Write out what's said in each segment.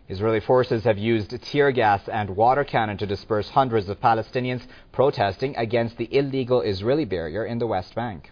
Israeli forces have used tear gas and water cannon to disperse hundreds of Palestinians protesting against the illegal Israeli barrier in the West Bank.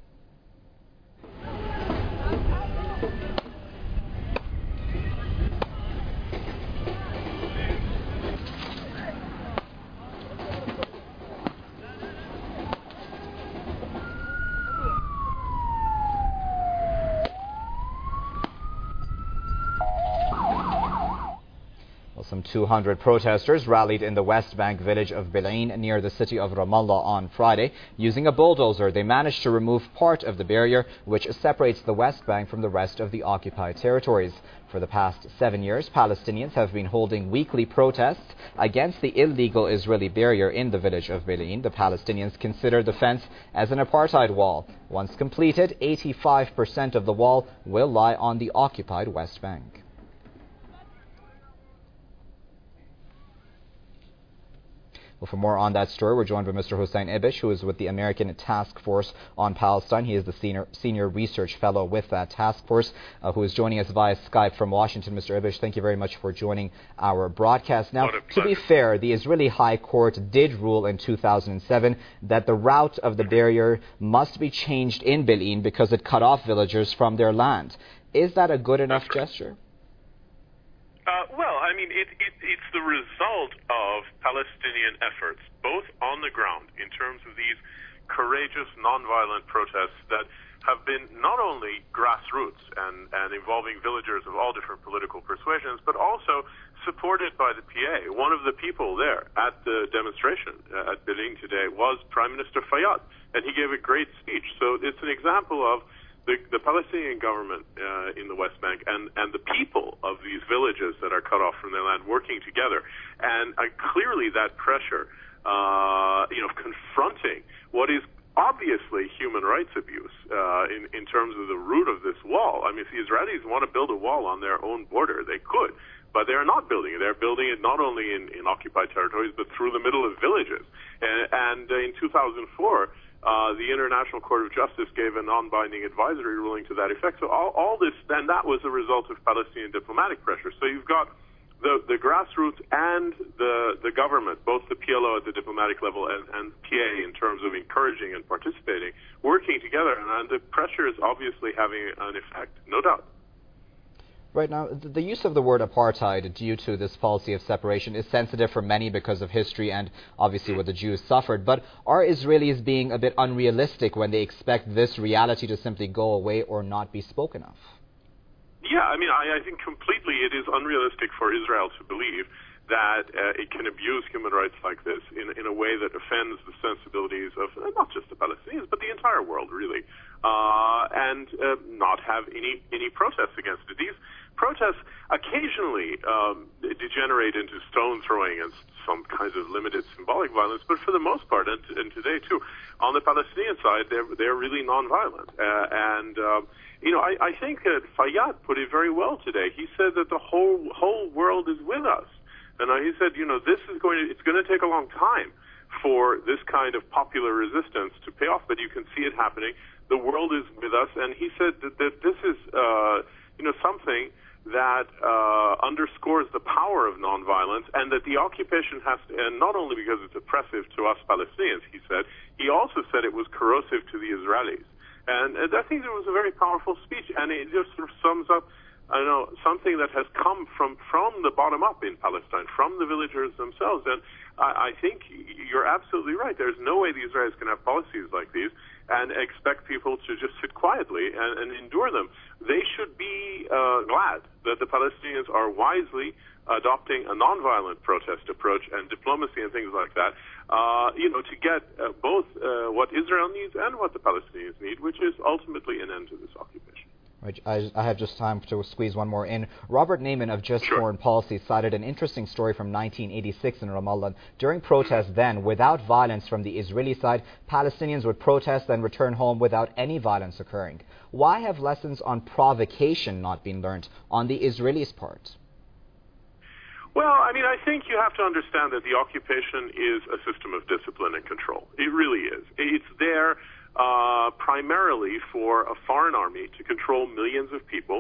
Some 200 protesters rallied in the West Bank village of Bil'in near the city of Ramallah on Friday. Using a bulldozer, they managed to remove part of the barrier which separates the West Bank from the rest of the occupied territories. For the past 7 years, Palestinians have been holding weekly protests against the illegal Israeli barrier in the village of Bil'in. The Palestinians consider the fence as an apartheid wall. Once completed, 85% of the wall will lie on the occupied West Bank. Well, for more on that story, we're joined by Mr. Hussein Ibish, who is with the American Task Force on Palestine. He is the senior research fellow with that task force, who is joining us via Skype from Washington. Mr. Ibish, thank you very much for joining our broadcast. Now, to be fair, the Israeli High Court did rule in 2007 that the route of the barrier must be changed in Bil'in because it cut off villagers from their land. Is that a good enough gesture? Well, I mean, it's the result of Palestinian efforts, both on the ground in terms of these courageous, nonviolent protests that have been not only grassroots and involving villagers of all different political persuasions, but also supported by the PA. One of the people there at the demonstration at Bil'in today was Prime Minister Fayyad, and he gave a great speech. So it's an example of the Palestinian government in the West Bank and the people of these villages that are cut off from their land working together. And clearly that pressure, confronting what is obviously human rights abuse in terms of the root of this wall. I mean, if the Israelis want to build a wall on their own border, they could. But they're not building it. They're building it not only in occupied territories, but through the middle of villages. And in 2004, the International Court of Justice gave a non-binding advisory ruling to that effect. So all this, and that was a result of Palestinian diplomatic pressure. So you've got the grassroots and the government, both the PLO at the diplomatic level and PA in terms of encouraging and participating, working together. And the pressure is obviously having an effect, no doubt. Right now, the use of the word apartheid due to this policy of separation is sensitive for many because of history and obviously what the Jews suffered. But are Israelis being a bit unrealistic when they expect this reality to simply go away or not be spoken of? Yeah, I mean, I think completely it is unrealistic for Israel to believe that it can abuse human rights like this in a way that offends the sensibilities of not just the Palestinians, but the entire world, really, and not have any protests against it. These protests occasionally degenerate into stone throwing and some kinds of limited symbolic violence, but for the most part, and today too, on the Palestinian side, they're really nonviolent. I think that Fayyad put it very well today. He said that the whole world is with us. And he said, it's going to take a long time for this kind of popular resistance to pay off, but you can see it happening. The world is with us. And he said that this is, something that underscores the power of nonviolence, and that the occupation has to end not only because it's oppressive to us Palestinians, he said, he also said it was corrosive to the Israelis. And I think it was a very powerful speech, and it just sort of sums up something that has come from the bottom up in Palestine, from the villagers themselves. And I think you're absolutely right. There's no way the Israelis can have policies like these and expect people to just sit quietly and endure them. They should be glad that the Palestinians are wisely adopting a nonviolent protest approach and diplomacy and things like that, to get both what Israel needs and what the Palestinians need, which is ultimately an end to this occupation. I have just time to squeeze one more in. Robert Naiman of Just Foreign Policy cited an interesting story from 1986 in Ramallah. During protests then, without violence from the Israeli side, Palestinians would protest and return home without any violence occurring. Why have lessons on provocation not been learned on the Israelis' part? Well, I mean, I think you have to understand that the occupation is a system of discipline and control. It really is. It's there primarily for a foreign army to control millions of people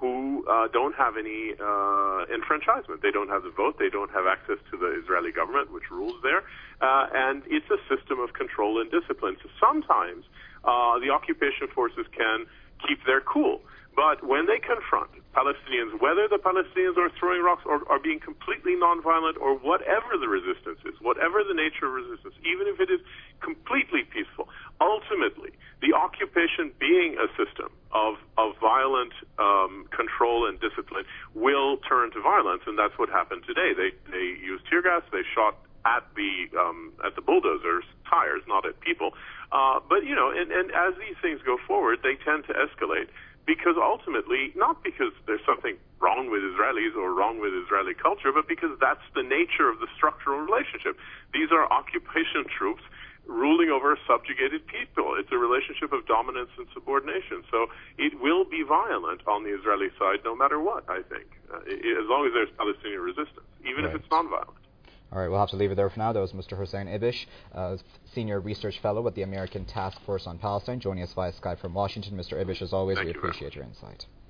who don't have any enfranchisement. They don't have the vote. They don't have access to the Israeli government, which rules there. And it's a system of control and discipline. So sometimes the occupation forces can keep their cool. But when they confront Palestinians, whether the Palestinians are throwing rocks or are being completely nonviolent or whatever the resistance is, whatever the nature of resistance, even if it is completely peaceful, ultimately, the occupation being a system of violent control and discipline will turn to violence, and that's what happened today. They used tear gas, they shot at the bulldozers' tires, not at people. But, you know, and as these things go forward, they tend to escalate. Because ultimately, not because there's something wrong with Israelis or wrong with Israeli culture, but because that's the nature of the structural relationship. These are occupation troops ruling over subjugated people. It's a relationship of dominance and subordination. So it will be violent on the Israeli side no matter what, I think, as long as there's Palestinian resistance, even if it's nonviolent. All right, we'll have to leave it there for now. That was Mr. Hussein Ibish, Senior Research Fellow at the American Task Force on Palestine, joining us via Skype from Washington. Mr. Ibish, as always, we appreciate your insight.